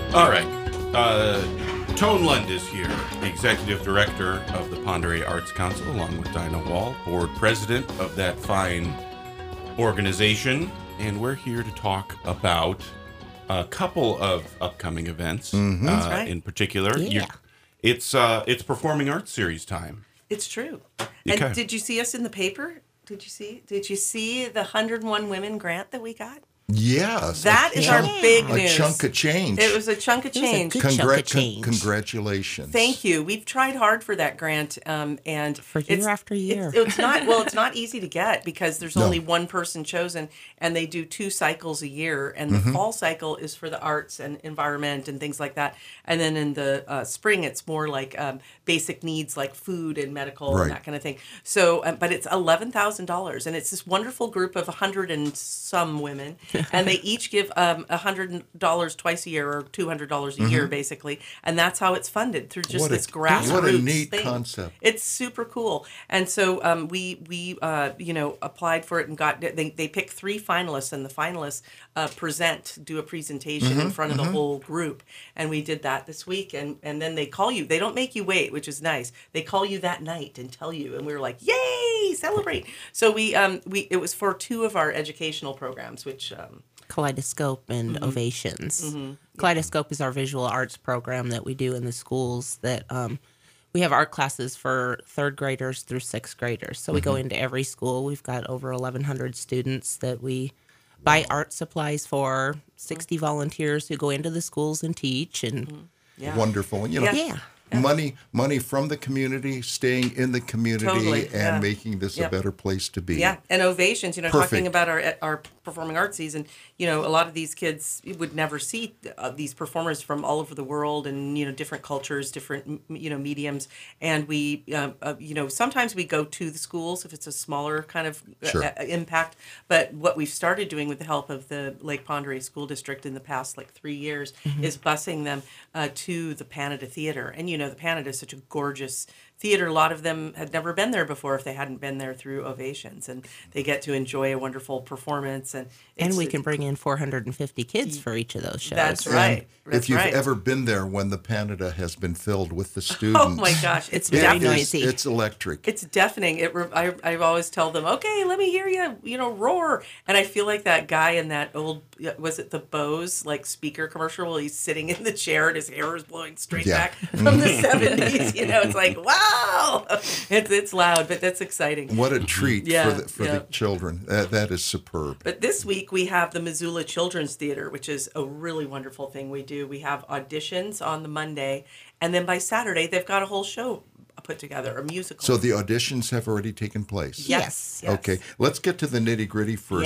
All right. Tone Lund is here, Executive Director of the Pend Oreille Arts Council, along with Dinah Wall, Board President of that fine organization. And we're here to talk about a couple of upcoming events. That's right. In particular. Yeah. It's Performing Arts Series time. It's true. Okay. And did you see us in the paper? Did you see the 101 Women grant that we got? Yes. That is our big a news. chunk of change. It was a chunk of It was a change. good chunk of change. Congratulations. Thank you. We've tried hard for that grant, and For year after year. It's not It's not easy to get because there's only one person chosen, and they do 2 cycles a year. And the fall cycle is for the arts and environment and things like that. And then in the spring, it's more like basic needs like food and medical Right. and that kind of thing. So, but it's $11,000, and it's this wonderful group of 100 and some women, and they each give $100 twice a year or $200 a year, basically, and that's how it's funded through just this grassroots what a neat thing. concept. It's super cool, and so we applied for it and got they picked 3 finalists, and the finalists do a presentation in front of the whole group, and we did that this week, and then they call you. They don't make you wait, which is nice. They call you that night and tell you, and we were like, yay, celebrate. So it was for 2 of our educational programs, which Kaleidoscope and Ovations. Kaleidoscope is our visual arts program that we do in the schools that we have art classes for 3rd graders through 6th graders. So we go into every school. We've got over 1,100 students that we buy art supplies for, 60 volunteers who go into the schools and teach. And Wonderful. yeah. Money from the community, staying in the community, Totally, and yeah. making this a better place to be. Yeah, and Ovations, Perfect. talking about our performing arts season, a lot of these kids would never see these performers from all over the world and, different cultures, different, mediums. And we, sometimes we go to the schools if it's a smaller kind of impact. But what we've started doing with the help of the Lake Pend Oreille School District in the past, 3 years, is busing them to the Panada Theater. And, the Panada is such a gorgeous theater. A lot of them had never been there before if they hadn't been there through Ovations, and they get to enjoy a wonderful performance. And we can bring in 450 kids for each of those shows. That's right. If you've ever been there when the Panada has been filled with the students. Oh my gosh, it's very deafening. noisy. It's electric. It's deafening. I always tell them, okay, let me hear you, roar. And I feel like that guy in that old, was it the Bose speaker commercial where he's sitting in the chair and his hair is blowing straight back from the 70s. It's like, wow, it's loud, but that's exciting. What a treat for the children. That is superb. But this week we have the Missoula Children's Theater, which is a really wonderful thing we do. We have auditions on the Monday, and then by Saturday they've got a whole show put together, a musical. So the auditions have already taken place? Yes. Okay, let's get to the nitty-gritty first.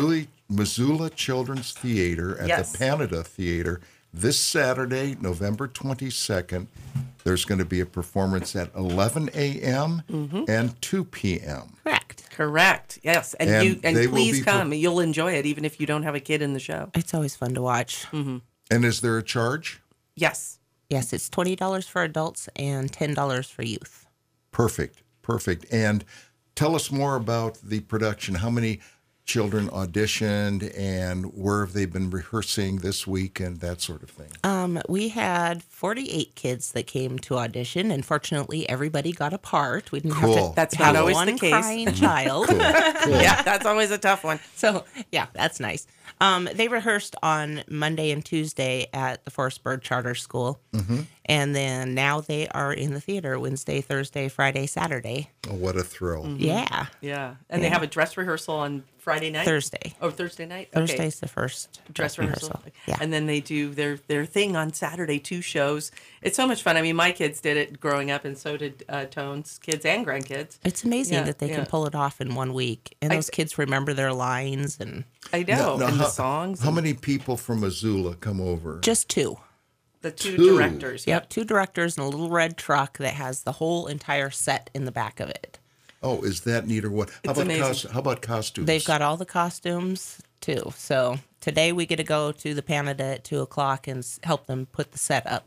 Missoula Children's Theater at the Panada Theater this Saturday, November 22nd. There's going to be a performance at 11 a.m. and 2 p.m. Correct. Yes. And please come. You'll enjoy it even if you don't have a kid in the show. It's always fun to watch. And is there a charge? Yes. Yes, it's $20 for adults and $10 for youth. Perfect. And tell us more about the production. How many children auditioned, and where have they been rehearsing this week, and that sort of thing? We had 48 kids that came to audition, and fortunately, everybody got a part. We didn't have to That's have not always one the case. crying child. Cool. Yeah, that's always a tough one. So, yeah, that's nice. They rehearsed on Monday and Tuesday at the Forest Bird Charter School. And then now they are in the theater Wednesday, Thursday, Friday, Saturday. Oh, what a thrill. Yeah. Yeah. And they have a dress rehearsal on Friday night? Thursday. Oh, Thursday night? Okay. Thursday's the first Dress rehearsal. Yeah. And then they do their thing on Saturday, 2 shows. It's so much fun. I mean, my kids did it growing up, and so did Tone's kids and grandkids. It's amazing that they can pull it off in 1 week. And those kids remember their lines. And I know. Now, and the songs. How many people from Missoula come over? just 2. The two directors. Yep, 2 directors and a little red truck that has the whole entire set in the back of it. Oh, is that neat or what? How about costumes? They've got all the costumes, too. So today we get to go to the Panada at 2 o'clock and help them put the set up.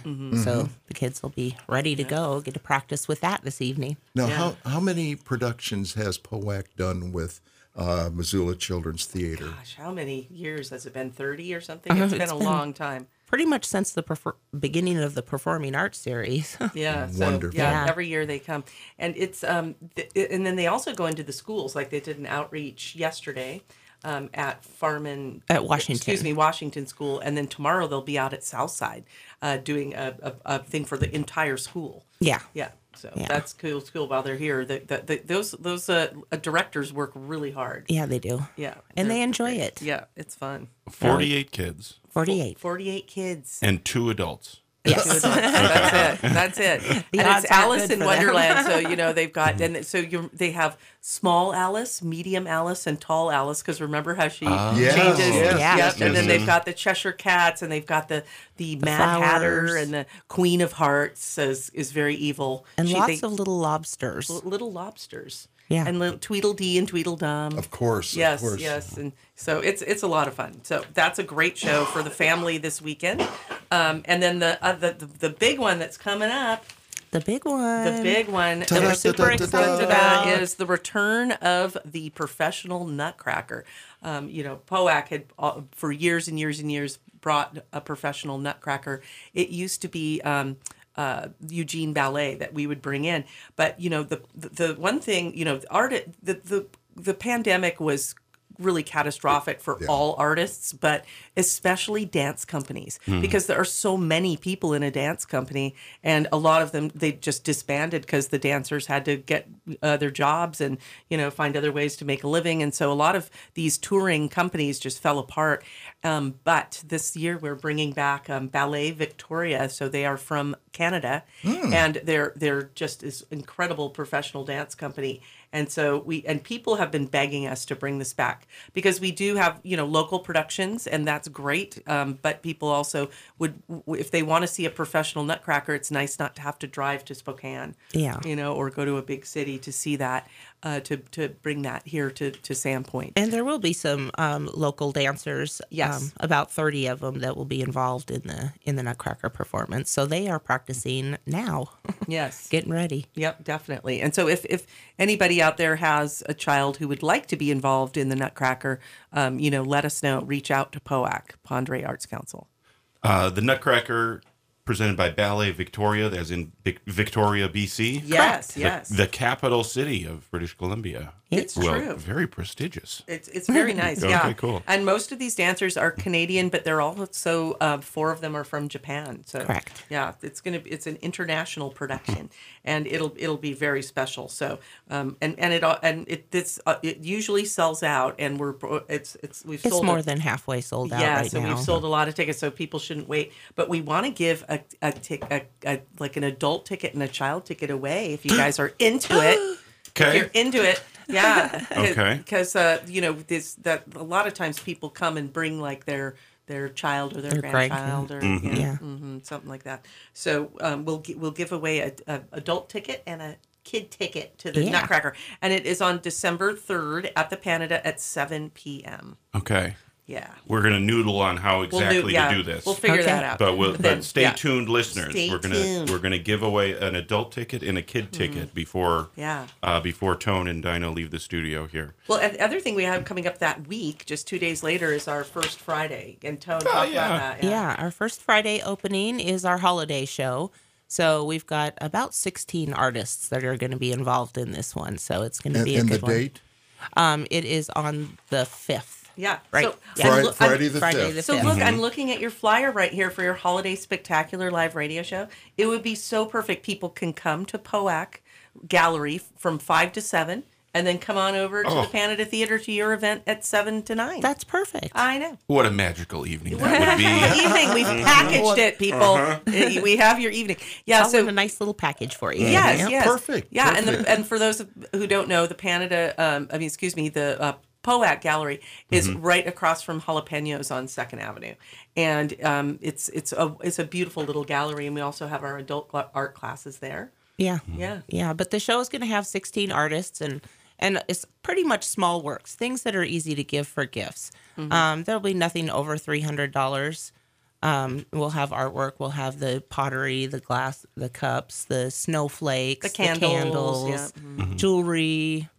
So the kids will be ready to go, get to practice with that this evening. Now, how many productions has POAC done with Missoula Children's Theater? Gosh, how many years has it been? 30 or something? It's been a long time. pretty much since the beginning of the Performing Arts series. Yeah, so, Wonderful. Yeah, Yeah. every year they come, and it's and then they also go into the schools. Like they did an outreach yesterday at Washington School, and then tomorrow they'll be out at Southside doing a thing for the entire school. Yeah. Yeah. So Yeah. that's cool. While they're here, those directors work really hard. Yeah, they do. Yeah, And they they're enjoy great. it. Yeah, it's fun. 48 kids 48. 48 kids. and 2 adults. Yes. That's it. The And odds it's aren't Alice good in for them. Wonderland. So they've got they have small Alice, medium Alice, and tall Alice. Because remember how she Yes, changes. yes, yes, Yep. And then yes. they've got the Cheshire Cats, and they've got the Mad Hatter, flowers. and the Queen of Hearts is very evil. And lots of little lobsters. little lobsters. Yeah. And little Tweedledee and Tweedledum. Of course. Yes, of course. yes, and so it's a lot of fun. So that's a great show for the family this weekend. And then the big one that's coming up, The big one. that we're super excited about is the return of the professional Nutcracker. POAC had for years and years and years brought a professional Nutcracker. It used to be Eugene Ballet that we would bring in. But the one thing, the pandemic was really catastrophic for all artists, but especially dance companies, because there are so many people in a dance company, and a lot of them, they just disbanded because the dancers had to get their jobs and find other ways to make a living, and so a lot of these touring companies just fell apart. But this year we're bringing back Ballet Victoria, so they are from Canada, and they're just this incredible professional dance company. And so people have been begging us to bring this back because we do have, local productions, and that's great. But people also if they want to see a professional Nutcracker, it's nice not to have to drive to Spokane, Yeah. or go to a big city to see that, to bring that here to Sandpoint. And there will be some local dancers. Yes. About 30 of them that will be involved in the Nutcracker performance. So they are practicing now, Yes. getting ready. Yep, definitely. And so if anybody out there has a child who would like to be involved in the Nutcracker, let us know. Reach out to POAC, Pendre Arts Council. The Nutcracker presented by Ballet Victoria, as in Victoria, BC. Yes, yes. The capital city of British Columbia. It's Well, true. very prestigious. It's very nice, yeah. Okay, cool. And most of these dancers are Canadian, but they're also 4 of them are from Japan. So Correct. yeah, it's an international production, and it'll be very special. So it usually sells out, and we've It's sold more than halfway sold out yeah, right so now. we've sold a lot of tickets, so people shouldn't wait. But we want to give like an adult ticket and a child ticket away if you guys are into it. If Okay. you're into it, yeah. Okay. Because a lot of times people come and bring like their child or their grandchild or Yeah. something like that. So we'll give away a adult ticket and a kid ticket to the Yeah. Nutcracker, and it is on December 3rd at the Panada at 7 p.m. Okay. Yeah. We're going to noodle on how exactly to do this. We'll figure Okay. that out. But stay tuned, listeners. Stay we're tuned. gonna give away an adult ticket and a kid ticket before before Tone and Dinah leave the studio here. Well, and the other thing we have coming up that week, just 2 days later, is our first Friday. And Tone, talk yeah. about that. Yeah, our first Friday opening is our holiday show. So we've got about 16 artists that are going to be involved in this one. So it's going to be a And good the one. date? It is on the 5th. Yeah. Right. So, Yeah. I'm Friday the Friday 5th. the So 5th. look, I'm looking at your flyer right here for your Holiday Spectacular live radio show. It would be so perfect. People can come to POAC Gallery from 5 to 7, and then come on over to the Panada Theater to your event at 7 to 9. That's perfect. I know. What a magical evening that would be. Evening, we've packaged it, people. We have your evening. Yeah. I'll So have a nice little package for you. yes, Yeah. yes, Perfect, Yeah, perfect. and for those who don't know, the Panada, the POAC Gallery is right across from Jalapenos on 2nd Avenue, and it's a beautiful little gallery, and we also have our adult art classes there. Yeah. Yeah. Yeah. But the show is going to have 16 artists and it's pretty much small works, things that are easy to give for gifts. There'll be nothing over $300. We'll have artwork. We'll have the pottery, the glass, the cups, the snowflakes, The candles, jewelry. Yep.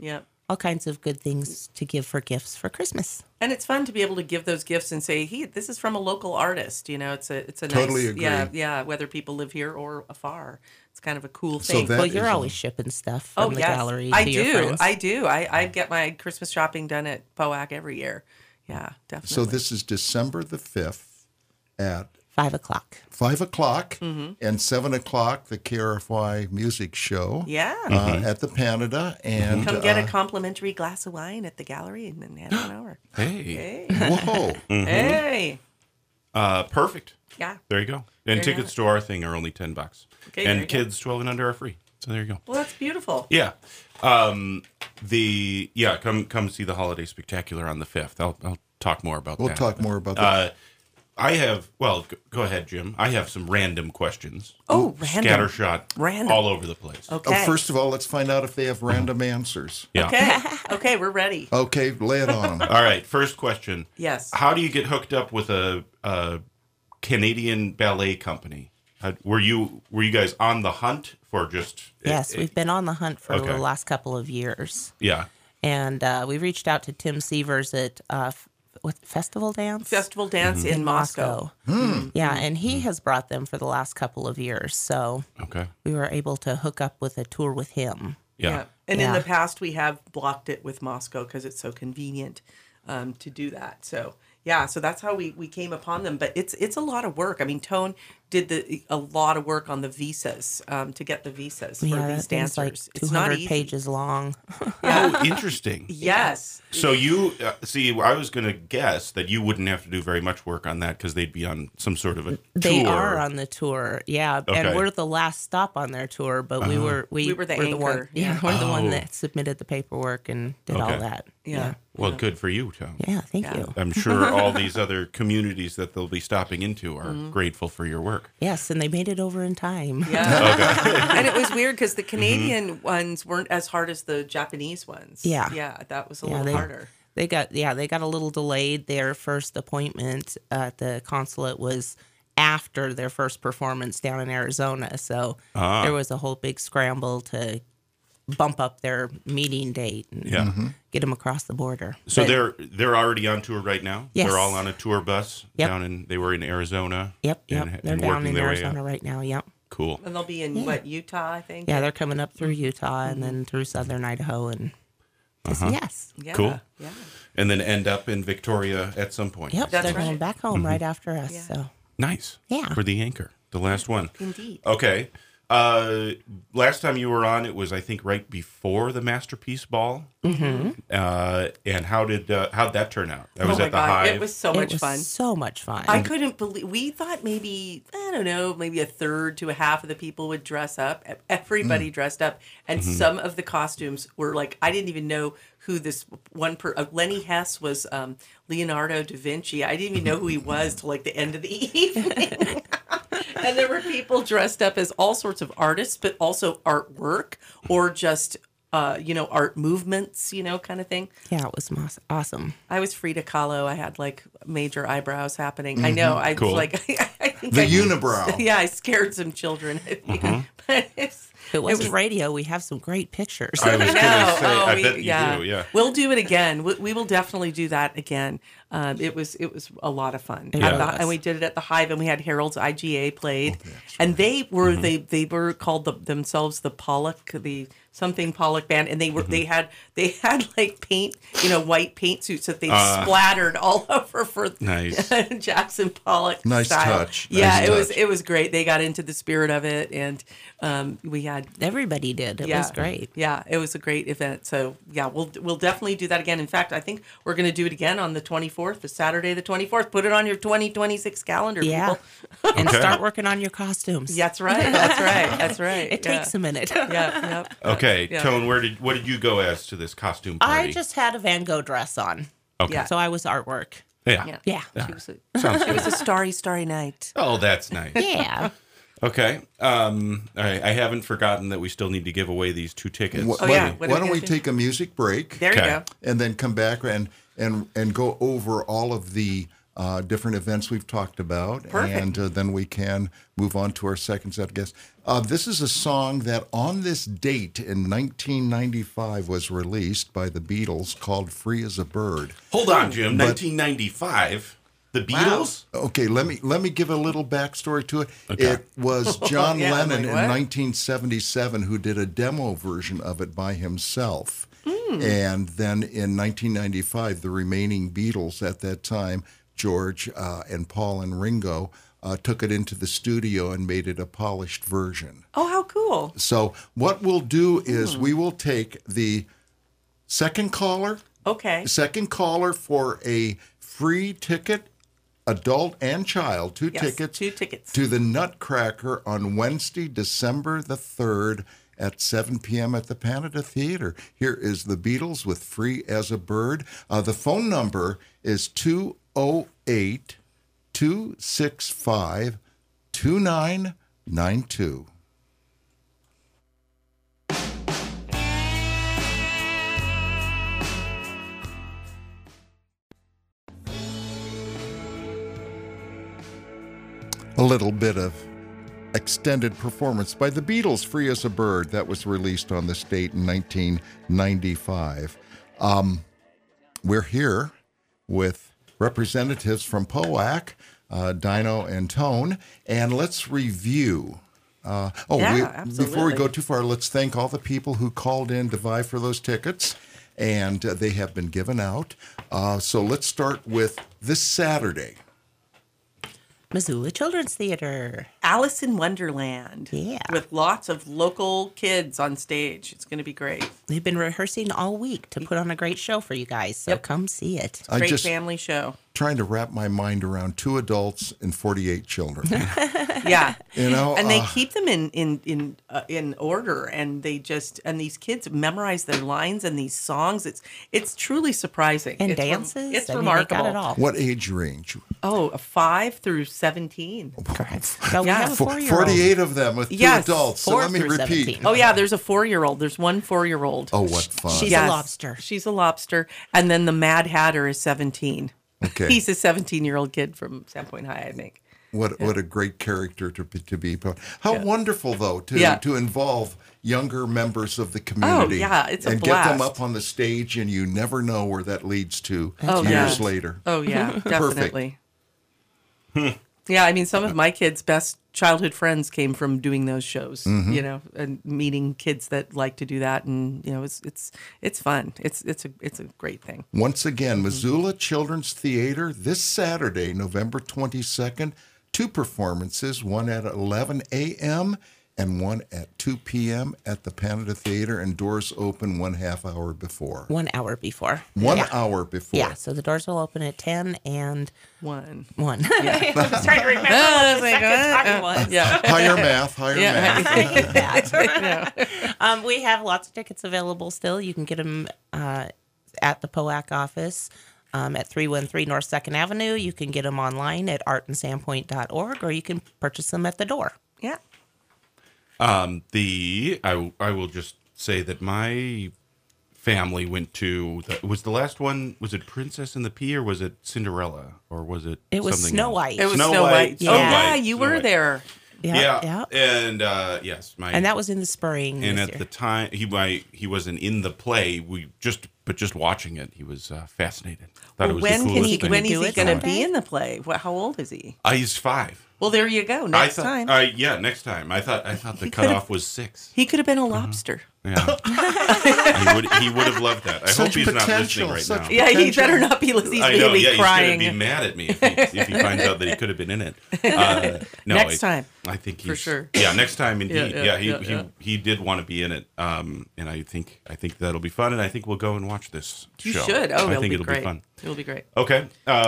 all kinds of good things to give for gifts for Christmas. And it's fun to be able to give those gifts and say, "Hey, this is from a local artist." You know, it's a Totally nice, agree. yeah. Whether people live here or afar, it's kind of a cool thing. that Well, you're is always shipping stuff from the gallery to I your do. friends. I do. I get my Christmas shopping done at POAC every year. Yeah, definitely. So this is December the 5th at 5 o'clock. 5 o'clock and 7 o'clock, the KRFY music show. Yeah. At the Panada. And Come get a complimentary glass of wine at the gallery and then have an hour. Hey. whoa. Hey. Perfect. Yeah. There you go. And you tickets to our thing are only $10. Okay, there you and go. kids 12 and under are free. So there you go. Well, that's beautiful. Yeah. Come see the Holiday Spectacular on the 5th. I'll talk more about that. We'll talk more about that. I have, go ahead, Jim. I have some random questions. Oh, random. Scattershot Random. all over the place. Okay. First of all, let's find out if they have random answers. Yeah. Okay. Okay, we're ready. Okay, lay it on them. All right. First question. Yes. How do you get hooked up with a Canadian ballet company? Were you guys on the hunt for just? Yes, we've been on the hunt for Okay. the last couple of years. Yeah. And we reached out to Tim Sievers at Festival Dance? Festival Dance in Moscow. Yeah, and he has brought them for the last couple of years. So Okay. we were able to hook up with a tour with him. Yeah. And in Yeah. the past, we have blocked it with Moscow because it's so convenient to do that. So, yeah, so that's how we came upon them. But it's a lot of work. I mean, Tone did a lot of work on the visas to get the visas for Yeah, these that thing's like dancers. It's not 200 easy. pages long. Oh, interesting. Yes. So you see, I was going to guess that you wouldn't have to do very much work on that because they'd be on some sort of a They tour. are on the tour, yeah, Okay. and we're the last stop on their tour. But we were the anchor, one, yeah. we're the one Oh. that submitted the paperwork and did all Okay. that. Yeah. Well, good for you, Tom. Yeah, thank Yeah. you. I'm sure all these other communities that they'll be stopping into are grateful for your work. Yes, and they made it over in time. Yeah. And it was weird because the Canadian ones weren't as hard as the Japanese ones. Yeah. Yeah, that was a Yeah, little harder. They got a little delayed. Their first appointment at the consulate was after their first performance down in Arizona, so there was a whole big scramble to bump up their meeting date and Yeah. get them across the border. So But- they're already on tour right now. Yes. They're all on a tour bus Yep. down in. They were in Arizona. Yep. and They're down working in their way Arizona up. right now. Yep. Cool. And they'll be in, Utah, I think? Yeah, they're coming up through Utah and then through southern Idaho and just, yes. Yeah. Cool. Yeah. And then end up in Victoria at some point. Yep, That's they're going right. back home right after us. Yeah. So Nice. Yeah. For the anchor, the last one. Indeed. Okay. Last time you were on, it was I think right before the Masterpiece Ball. Mm-hmm. And how'd that turn out? That was Oh my at the God, Hive. it was so it much was fun. so much fun. I couldn't believe, we thought maybe, I don't know, maybe a third to a half of the people would dress up. Everybody dressed up. And some of the costumes were like, I didn't even know who this one, Lenny Hess was Leonardo da Vinci. I didn't even know who he was till like the end of the evening. And there were people dressed up as all sorts of artists, but also artwork or just, art movements, kind of thing. Yeah, it was awesome. I was Frida Kahlo. I had like major eyebrows happening. I know. I Cool. was like, I think The unibrow. Yeah, I scared some children. But If it wasn't radio, we have some great pictures. I was going to say, I we- bet you do. Yeah. We'll do it again. We will definitely do that again. It was a lot of fun. It At was. and we did it at the Hive, and we had Harold's IGA played, and they were they were called themselves the Pollock, the something Pollock band, and they were they had like paint, white paint suits that they splattered all over for Nice. Jackson Pollock. Nice style. touch. Yeah, Nice touch. it was great. They got into the spirit of it, and we had Everybody did. It was great. yeah, it was a great event. So yeah, we'll definitely do that again. In fact, I think we're going to do it again on the 24th, the Saturday the 24th. Put it on your 2026 calendar, Yeah. people. And Okay. start working on your costumes. That's right. That's right. That's right. It takes a minute. Yeah. Yep. Okay, Yeah. Tone, what did you go as to this costume party? I just had a Van Gogh dress on. Okay. Yeah. So I was artwork. Yeah. Yeah. She was it was a starry night. Oh, that's nice. Yeah. Okay. I haven't forgotten that we still need to give away these 2 tickets. Oh, yeah. Why What are don't we we gonna do? take a music break There you Okay. go. and then come back and go over all of the different events we've talked about. Perfect. And then we can move on to our second set of guests. This is a song that on this date in 1995 was released by the Beatles called Free as a Bird. Hold on, Jim. 1995. The Beatles? Okay, let me give a little backstory to it. Okay. It was John Yeah, Lennon like in what? 1977 who did a demo version of it by himself. And then in 1995, the remaining Beatles at that time, George and Paul and Ringo, took it into the studio and made it a polished version. Oh, how cool. So what we'll do is we will take the second caller Okay. for a free ticket, adult and child, two Yes, tickets 2 tickets. to the Nutcracker on Wednesday, December the 3rd at 7 p.m. at the Panada Theater. Here is the Beatles with Free as a Bird. The phone number is 208-265-2992. A little bit of extended performance by the Beatles, Free as a Bird, that was released on this date in 1995. We're here with representatives from POAC, Dino and Tone, and let's review. Absolutely. Before we go too far, let's thank all the people who called in to vie for those tickets, and they have been given out. So let's start with this Saturday. Missoula Children's Theater. Alice in Wonderland. Yeah. With lots of local kids on stage. It's going to be great. They've been rehearsing all week to put on a great show for you guys, so come see it. I Great just family show. trying to wrap my mind around 2 adults and 48 children. Yeah. You know, And they keep them in order, and these kids memorize their lines and these songs. It's truly surprising. And It's dances. It's I mean, remarkable. They got it all. what age range? Oh, 5 through 17. Correct. So we Yeah. have a 4-year-old. 48 of them with 2 Yes, adults. So 4 let me through repeat. 17. Oh yeah, there's a 4-year-old. There's one 4-year-old. Oh, what fun. She's Yes. a lobster. She's a lobster, and then the Mad Hatter is 17. Okay. He's a 17-year-old kid from Sandpoint High, I think. What a great character to be. How wonderful, though, to involve younger members of the community. Oh, yeah, it's a and get them blast. up on the stage, and you never know where that leads to Oh, years yeah. later. Oh yeah, definitely. Yeah, I mean, some of my kids' best childhood friends came from doing those shows. You know, and meeting kids that like to do that, and you know, it's fun. It's a great thing. Once again, Missoula Children's Theater this Saturday, November 22nd. 2 performances, one at 11 a.m. and one at 2 p.m. at the Panada Theater, and doors open 1/2 hour before. 1 hour before. 1 hour before. Yeah, so the doors will open at 10 and One. 1. I was trying to remember I what was the like, second what? time was. Yeah. Higher math, higher math. We have lots of tickets available still. You can get them at the POAC office at 313 North 2nd Avenue. You can get them online at artandsandpoint.org, or you can purchase them at the door. Yeah. I will just say that my family went to was the last one, was it Princess and the Pea, or was it Cinderella, or was it It was something Snow else? White. It was Snow Snow White. White. Snow Oh White. yeah, you Snow were White. there. Yeah. And yes, And that was in the spring. and this at year. the time he wasn't in the play. But just watching it, he was fascinated. Thought it was When the is coolest he thing. Can you do going to it be someday? in the play? How old is he? He's 5. Well, there you go. Next time. Next time. I thought the cutoff was 6. He could have been a lobster. Yeah, he would have loved that. I Such hope he's not potential, listening right such now. Yeah, he Potential. better not be listening. He's I going know. to be Yeah, crying. he's gonna be mad at me if he finds out that he could have been in it. No, Next time. I think For sure. Yeah, next time indeed. Yeah, He did want to be in it. And I think that'll be fun. And I think we'll go and watch this You show. should. Oh, I it'll think be it'll great. be fun. It'll be great. Okay.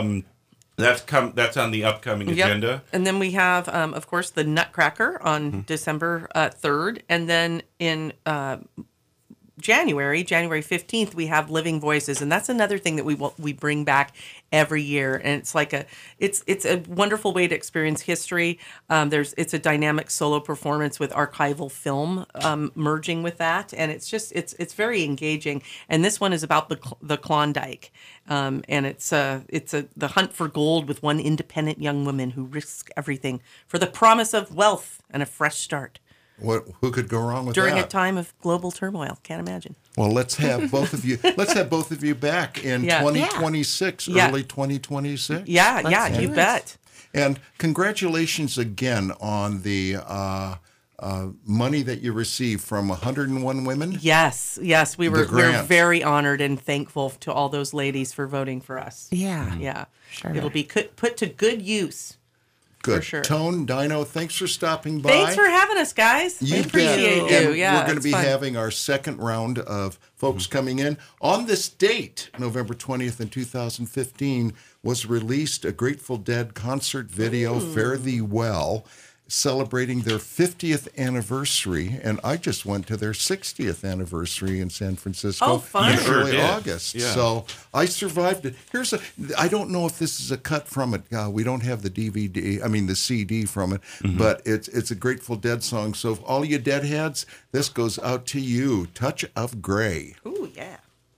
That's on the upcoming Yep. agenda. And then we have, of course, the Nutcracker on December 3rd. And then in January 15th, we have Living Voices, and that's another thing that we bring back every year, and it's like it's a wonderful way to experience history. It's a dynamic solo performance with archival film merging with that, and it's very engaging. And this one is about the Klondike, and it's the hunt for gold with one independent young woman who risks everything for the promise of wealth and a fresh start. Who could go wrong with during that? a time of global turmoil? Can't imagine. Well, let's have both of you. Let's have both of you back in 2026, early 2026. Yeah, you bet. And congratulations again on the money that you received from 101 women. Yes, we're very honored and thankful to all those ladies for voting for us. Yeah, sure. It'll be put to good use. Good. For sure. Tone, Dino, thanks for stopping by. Thanks for having us, guys. We appreciate you. And we're going to be having our second round of folks coming in. On this date, November 20th in 2015, was released a Grateful Dead concert video, Fare Thee Well, celebrating their 50th anniversary. And I just went to their 60th anniversry in San Francisco fun. in early August. Yeah. So I survived it. I don't know if this is a cut from it. We don't have the CD from it, but it's a Grateful Dead song. So all you Deadheads, this goes out to you. Touch of Grey. Ooh, yeah.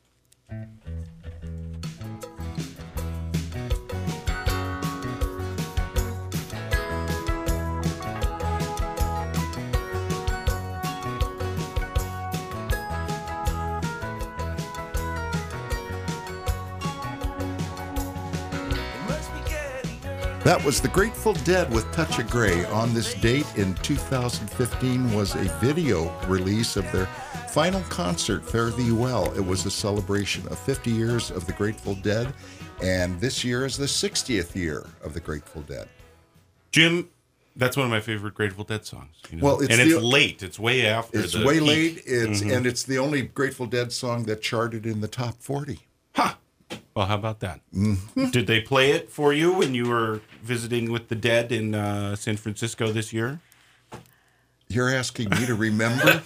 That was the Grateful Dead with Touch of Grey. On this date in 2015 was a video release of their final concert, Fare Thee Well. It was a celebration of 50 years of the Grateful Dead, and this year is the 60th year of the Grateful Dead. Jim, that's one of my favorite Grateful Dead songs. Well, it's late. It's way after. It's way late. And it's the only Grateful Dead song that charted in the top 40. Huh. Well, how about that? Did they play it for you when you were visiting with the Dead in San Francisco this year? You're asking me to remember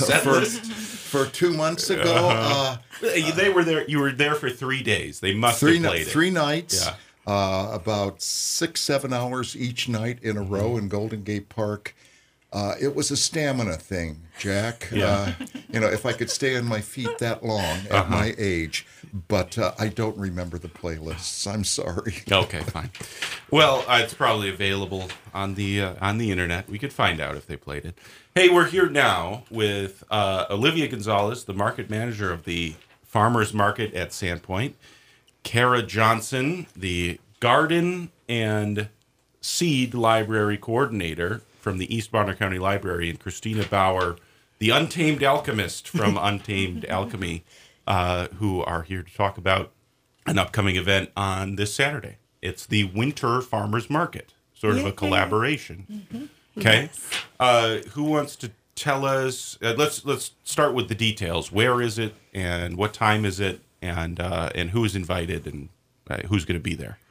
for 2 months ago. They were there. You were there for 3 days. They must have played it. 3 nights. Yeah. About 6-7 hours each night in a row in Golden Gate Park. It was a stamina thing, Jack. Yeah. If I could stay on my feet that long at my age. But I don't remember the playlists. I'm sorry. Okay, fine. Well, it's probably available on the internet. We could find out if they played it. Hey, we're here now with Olivia Gonzalez, the market manager of the Farmers Market at Sandpoint, Kara Johnson, the Garden and Seed Library Coordinator from the East Bonner County Library, and Christina Bauer, the Untamed Alchemist from Untamed Alchemy, who are here to talk about an upcoming event on this Saturday. It's the Winter Farmers Market, sort of a collaboration. Okay, who wants to tell us? Let's start with the details. Where is it, and what time is it, and who is invited, and who's going to be there?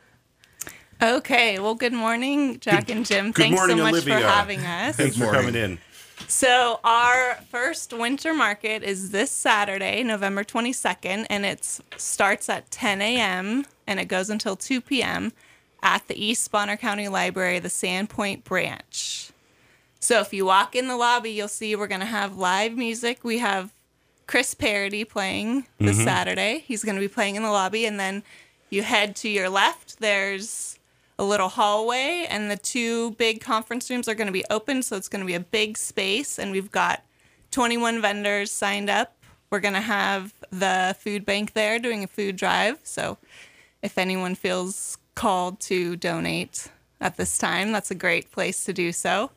Okay, well, good morning, Jack and Jim. Good Thanks morning, so much Olivia. for having us. Thanks for coming in. So our first winter market is this Saturday, November 22nd, and it starts at 10 a.m. and it goes until 2 p.m. at the East Bonner County Library, the Sandpoint branch. So if you walk in the lobby, you'll see we're going to have live music. We have Chris Parody playing this Saturday. He's going to be playing in the lobby, and then you head to your left. There's a little hallway, and the 2 big conference rooms are going to be open, so it's going to be a big space, and we've got 21 vendors signed up. We're going to have the food bank there doing a food drive, so if anyone feels called to donate at this time, that's a great place to do so.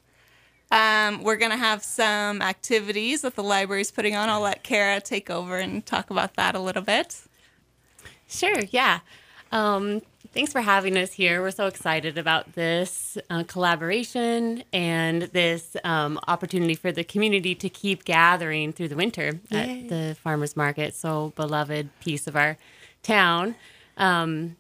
We're going to have some activities that the library's putting on. I'll let Kara take over and talk about that a little bit. Sure, yeah. Thanks for having us here. We're so excited about this collaboration and this opportunity for the community to keep gathering through the winter at the farmers market, so beloved piece of our town. And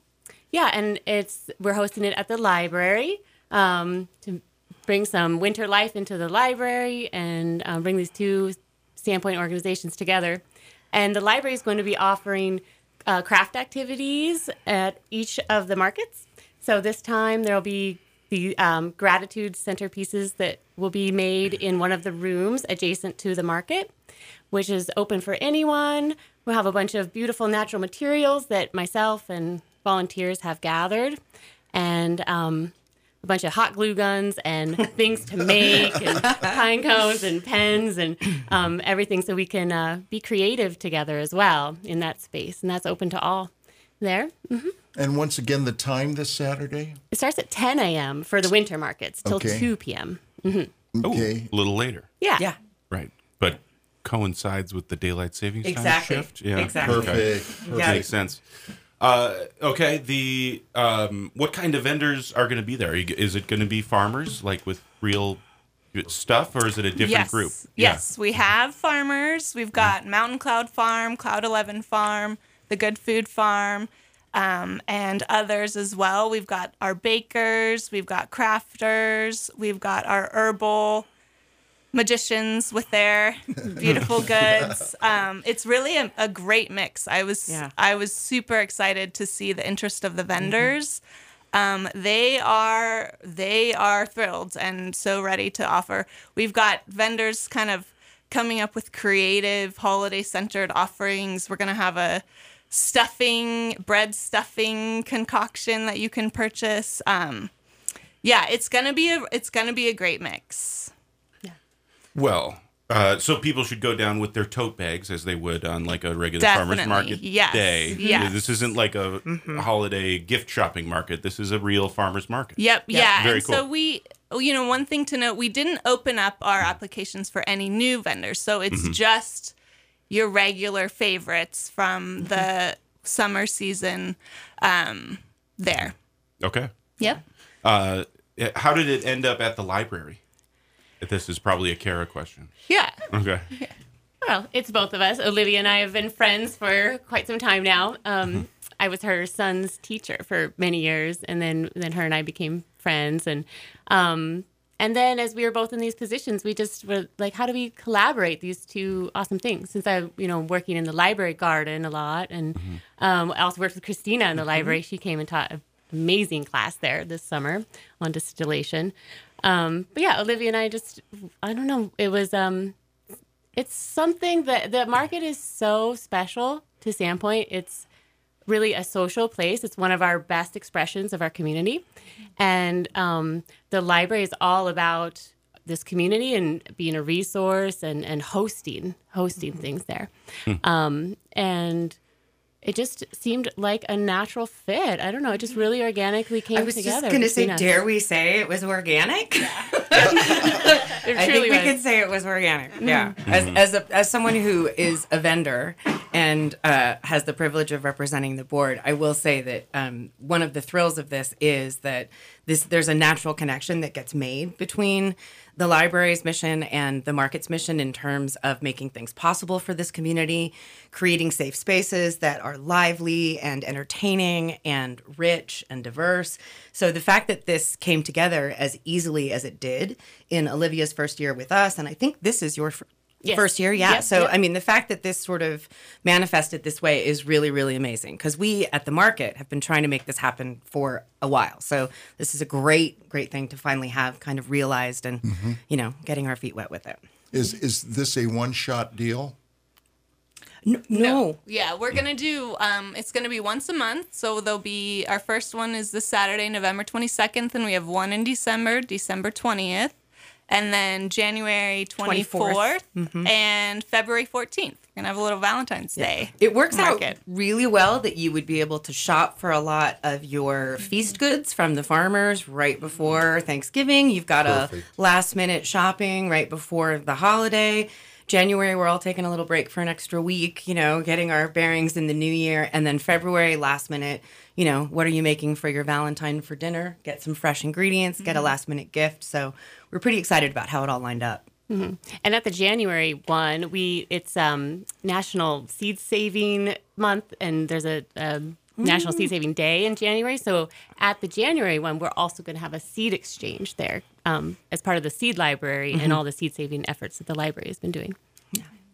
we're hosting it at the library to bring some winter life into the library and bring these 2 Sandpoint organizations together. And the library is going to be offering craft activities at each of the markets. So this time there will be the gratitude centerpieces that will be made in one of the rooms adjacent to the market, which is open for anyone. We'll have a bunch of beautiful natural materials that myself and volunteers have gathered, and a bunch of hot glue guns and things to make, and pine cones and pens and everything, so we can be creative together as well in that space. And that's open to all there. Mm-hmm. And once again, the time this Saturday? It starts at 10 a.m. for the winter markets till 2 p.m. Mm-hmm. Okay. A little later. Yeah. Right. But coincides with the daylight savings time shift. Yeah. Exactly. Perfect. Yeah. Makes sense. Okay. The what kind of vendors are going to be there? Is it going to be farmers, like with real stuff, or is it a different group? Yes, we have farmers. We've got Mountain Cloud Farm, Cloud 11 Farm, the Good Food Farm, and others as well. We've got our bakers, we've got crafters, we've got our herbal magicians with their beautiful goods. It's really a great mix. I was super excited to see the interest of the vendors. They are thrilled and so ready to offer. We've got vendors kind of coming up with creative holiday-centered offerings. We're going to have a bread stuffing concoction that you can purchase. It's going to be a great mix. Well, so people should go down with their tote bags as they would on like a regular farmer's market day. Yes. This isn't like a holiday gift shopping market. This is a real farmer's market. Yep. Yeah. Very and cool. So one thing to note, we didn't open up our applications for any new vendors. So it's just your regular favorites from the summer season there. Okay. Yep. How did it end up at the library? This is probably a Kara question. Yeah. Okay. Well, it's both of us. Olivia and I have been friends for quite some time now. I was her son's teacher for many years, and then her and I became friends. And then as we were both in these positions, we just were like, how do we collaborate these two awesome things? Since I'm working in the library garden a lot, and I also worked with Christina in the library. She came and taught an amazing class there this summer on distillation. But yeah, Olivia and I I don't know. It was, it's something that the market is so special to Sandpoint. It's really a social place. It's one of our best expressions of our community. And the library is all about this community and being a resource and hosting things there. And it just seemed like a natural fit. I don't know. It just really organically came together. I was just going to say, dare we say it was organic? I think we could say it was organic. Yeah. As someone who is a vendor and has the privilege of representing the board, I will say that one of the thrills of this is that there's a natural connection that gets made between the library's mission and the market's mission in terms of making things possible for this community, creating safe spaces that are lively and entertaining and rich and diverse. So the fact that this came together as easily as it did in Olivia's first year with us, and I think this is your first year, yeah. Yep, So, yep. I mean, the fact that this sort of manifested this way is really, really amazing because we at the market have been trying to make this happen for a while. So this is a great thing to finally have kind of realized and, getting our feet wet with it. Is this a one-shot deal? No. Yeah, we're going to do, it's going to be once a month. So there'll be, our first one is this Saturday, November 22nd, and we have one in December 20th. And then January 24th and February 14th. We're going to have a little Valentine's Day. It works market. out really well that you would be able to shop for a lot of your feast goods from the farmers right before Thanksgiving. You've got Perfect. a last minute shopping right before the holiday. January, we're all taking a little break for an extra week, getting our bearings in the new year. And then February, last minute, what are you making for your Valentine for dinner? Get some fresh ingredients, get a last minute gift. So we're pretty excited about how it all lined up. Mm-hmm. And at the January one, it's National Seed Saving Month, and there's a National Seed Saving Day in January. So at the January one, we're also going to have a seed exchange there as part of the seed library and all the seed saving efforts that the library has been doing.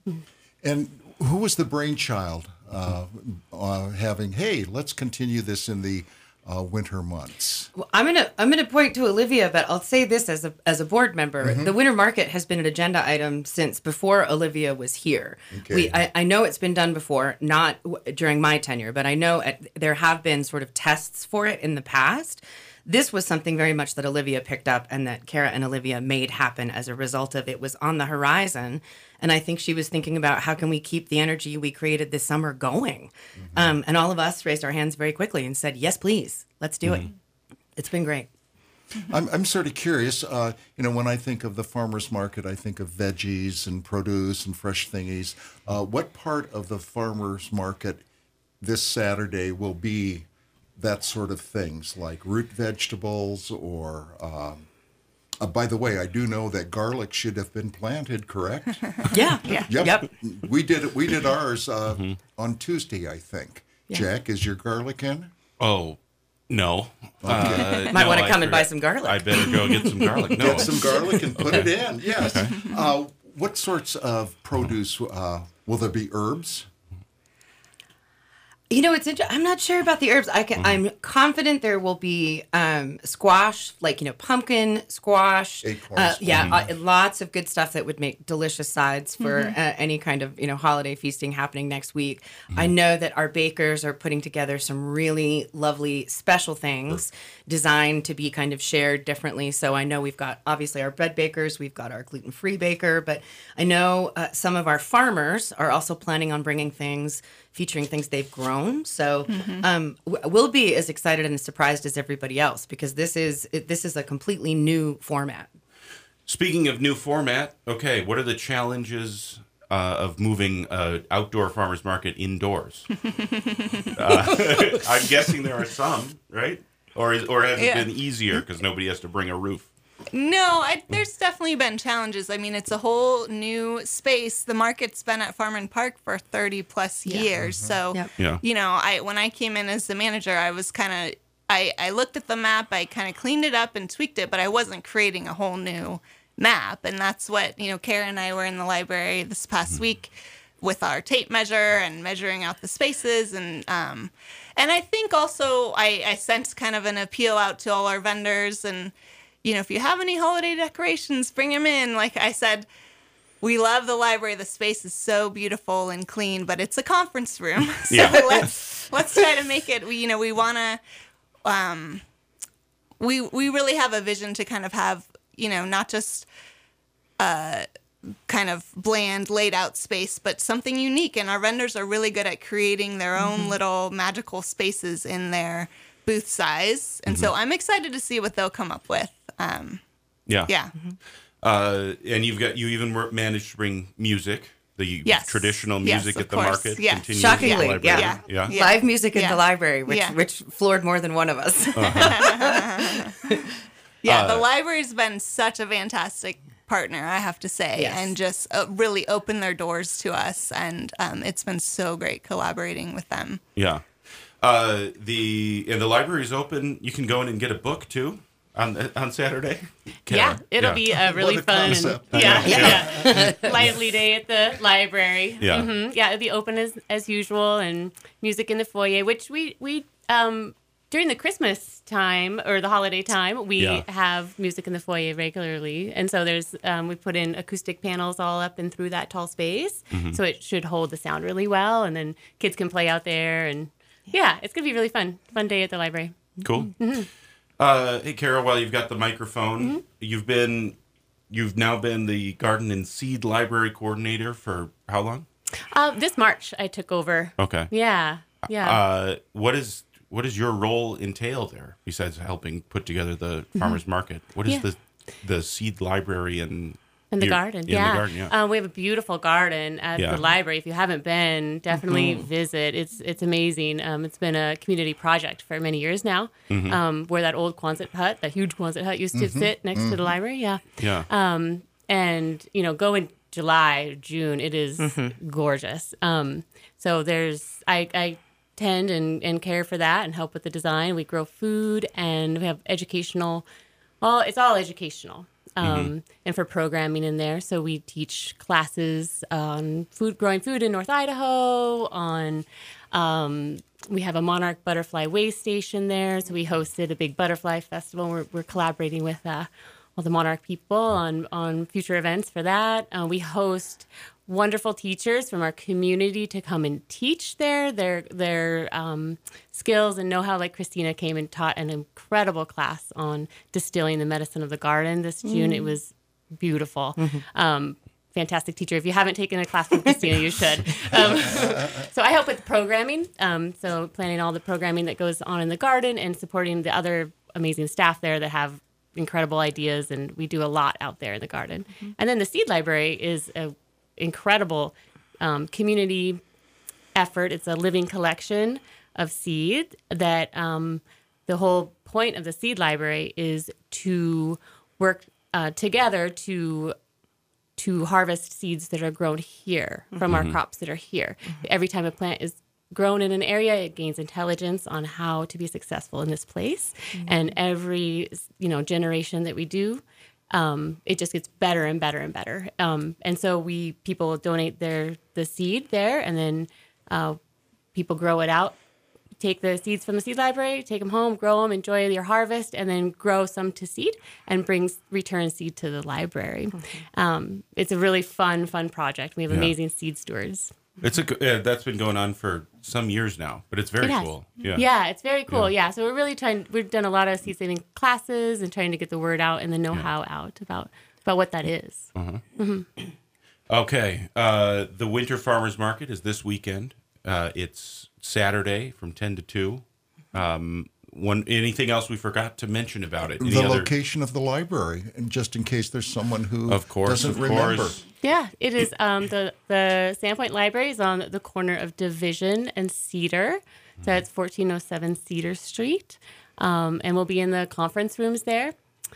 And who was the brainchild having, hey, let's continue this in the winter months? Well, I'm gonna point to Olivia, but I'll say this as a board member: the winter market has been an agenda item since before Olivia was here. Okay. I know it's been done before, not during my tenure, but I know there have been sort of tests for it in the past. This was something very much that Olivia picked up and that Kara and Olivia made happen as a result of it was on the horizon. And I think she was thinking about how can we keep the energy we created this summer going. And all of us raised our hands very quickly and said, yes, please, let's do it. It's been great. I'm sort of curious. When I think of the farmer's market, I think of veggies and produce and fresh thingies. What part of the farmer's market this Saturday will be that sort of things, like root vegetables or... by the way, I do know that garlic should have been planted, correct? Yeah. Yep. We did ours on Tuesday, I think. Yeah. Jack, is your garlic in? Oh, no. Might No, want to I come and buy forgot. some garlic. I better go get some garlic. No. Get some garlic and put it in. Yes. What sorts of produce will there be? Herbs? It's interesting. I'm not sure about the herbs. I'm confident there will be squash, like pumpkin squash. Acorn squash. Lots of good stuff that would make delicious sides for any kind of holiday feasting happening next week. I know that our bakers are putting together some really lovely special things designed to be kind of shared differently. So I know we've got obviously our bread bakers, we've got our gluten-free baker, but I know some of our farmers are also planning on bringing things featuring things they've grown. So we'll be as excited and surprised as everybody else because this is a completely new format. Speaking of new format, okay, what are the challenges of moving outdoor farmers market indoors? I'm guessing there are some, right? Or has it been easier because nobody has to bring a roof? No, there's definitely been challenges. I mean, it's a whole new space. The market's been at Farman Park for 30 plus years. So, when I came in as the manager, I was I looked at the map, I kind of cleaned it up and tweaked it, but I wasn't creating a whole new map. And that's what, Kara and I were in the library this past week with our tape measure and measuring out the spaces. And I think also I sent kind of an appeal out to all our vendors and, if you have any holiday decorations, bring them in. Like I said, we love the library. The space is so beautiful and clean, but it's a conference room. So let's try to make it. We want to. We really have a vision to kind of have not just kind of bland laid out space, but something unique. And our vendors are really good at creating their own little magical spaces in their booth size. And so I'm excited to see what they'll come up with. And you even managed to bring music, the traditional music at the market. Yeah. Continues Shockingly, at the library. Live music in the library, which floored more than one of us. The library's been such a fantastic partner, I have to say, and just really opened their doors to us. And it's been so great collaborating with them. Yeah. The library's open. You can go in and get a book too on Saturday. It'll be a really fun lively day at the library. It'll be open as usual and music in the foyer, which we during the Christmas time or the holiday time we have music in the foyer regularly, and so there's we put in acoustic panels all up and through that tall space, so it should hold the sound really well, and then kids can play out there and. Yeah, it's going to be really fun day at the library. Cool. Hey, Carol, while you've got the microphone, you've now been the Garden and Seed Library Coordinator for how long? This March I took over. Okay. Yeah. What does your role entail there besides helping put together the farmers market? What is the seed library and the garden? The garden, we have a beautiful garden at the library. If you haven't been, definitely visit. It's amazing. It's been a community project for many years now. Where that old Quonset hut, that huge Quonset hut, used to sit next to the library. And go in July, June. It is gorgeous. So I tend and care for that and help with the design. We grow food and we have educational. Well, it's all educational. and for programming in there. So we teach classes on growing food in North Idaho, on we have a monarch butterfly way station there. So we hosted a big butterfly festival. We're collaborating with all the monarch people on future events for that. We host wonderful teachers from our community to come and teach their skills and know-how. Like Christina came and taught an incredible class on distilling the medicine of the garden this June. It was beautiful. Fantastic teacher. If you haven't taken a class from Christina, you should. So I help with programming. So planning all the programming that goes on in the garden and supporting the other amazing staff there that have incredible ideas. And we do a lot out there in the garden. And then the Seed Library is a incredible community effort. It's a living collection of seed that the whole point of the Seed Library is to work together to harvest seeds that are grown here from our crops that are here. Every time a plant is grown in an area, it gains intelligence on how to be successful in this place. And every generation that we do, it just gets better and better and better. And so people donate the seed there, and then people grow it out. Take the seeds from the Seed Library, take them home, grow them, enjoy your harvest, and then grow some to seed and return seed to the library. It's a really fun project. We have amazing seed stewards. That's been going on for some years now, but it's very cool. Yeah, it's very cool. Yeah, so we're really we've done a lot of seed saving classes and trying to get the word out and the know-how out about what that is. Okay, the Winter Farmers Market is this weekend. It's Saturday from 10 to 2. Anything else we forgot to mention about it? The location of the library, and just in case there's someone who doesn't remember. Yeah, it is. The Sandpoint Library is on the corner of Division and Cedar. So it's 1407 Cedar Street. And we'll be in the conference rooms there.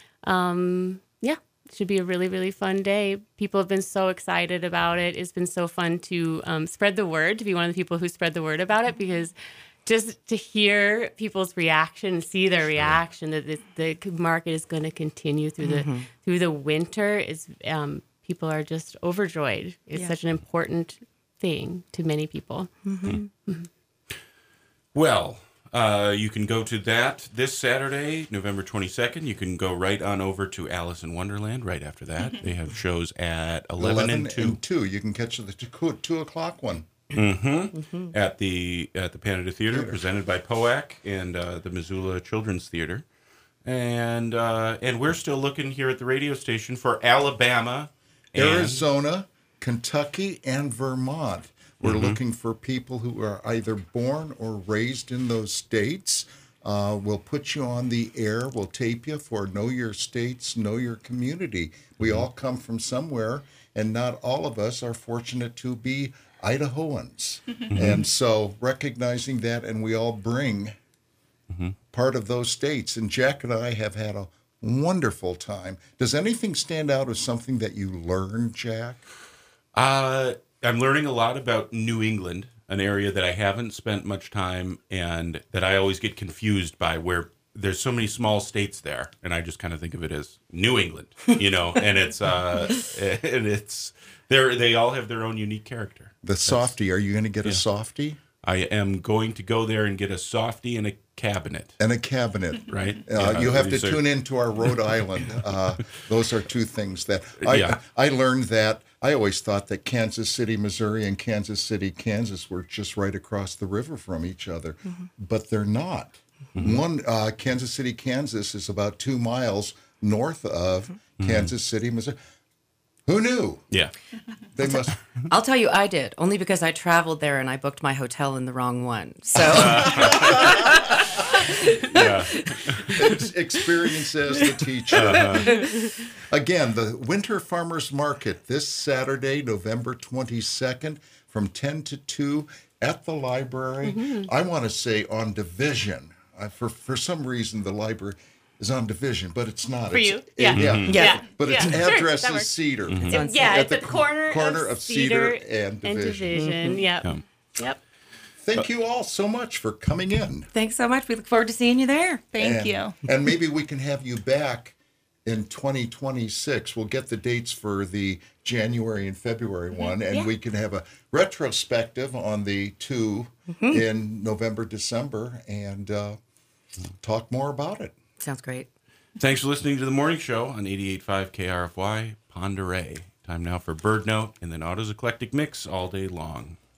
It should be a really, really fun day. People have been so excited about it. It's been so fun to spread the word, to be one of the people who spread the word about it, because just to hear people's reaction, see their reaction that the market is going to continue through the winter is people are just overjoyed. It's such an important thing to many people. Well, you can go to that this Saturday, November 22nd. You can go right on over to Alice in Wonderland right after that. They have shows at 11 and 2. You can catch the 2 o'clock one. At the Panada Theater, presented by POAC and the Missoula Children's Theater. And we're still looking here at the radio station for Alabama, Arizona, Kentucky, and Vermont. We're looking for people who are either born or raised in those states. We'll put you on the air. We'll tape you for Know Your States, Know Your Community. We all come from somewhere, and not all of us are fortunate to be Idahoans. And so recognizing that, and we all bring part of those states. And Jack and I have had a wonderful time. Does anything stand out as something that you learned, Jack? I'm learning a lot about New England, an area that I haven't spent much time, and that I always get confused by, where there's so many small states there, and I just kind of think of it as New England, and it's they all have their own unique character. The softie, are you going to get a softie? I am going to go there and get a softie and a cabinet. And a cabinet. Right. You have to tune into our Rhode Island. Those are two things that I learned that. I always thought that Kansas City, Missouri and Kansas City, Kansas were just right across the river from each other, but they're not. One, Kansas City, Kansas is about 2 miles north of Kansas City, Missouri. Who knew? Yeah. They must. I'll tell you, I did, only because I traveled there and I booked my hotel in the wrong one. So Experience as the teacher. Again, the Winter Farmers Market this Saturday, November 22nd, from 10 to 2 at the library. I want to say on Division. For some reason, the library is on Division, but it's not. For it's, you? Yeah. yeah. But its address is Cedar. It's Yeah, at the corner of Cedar and Division. Yep. Thank you all so much for coming in. Thanks so much. We look forward to seeing you there. Thank you. And maybe we can have you back in 2026. We'll get the dates for the January and February one, and we can have a retrospective on the two in November, December, and talk more about it. Sounds great. Thanks for listening to The Morning Show on 88.5 KRFY, Pend Oreille. Time now for Bird Note and then Otto's Eclectic Mix all day long.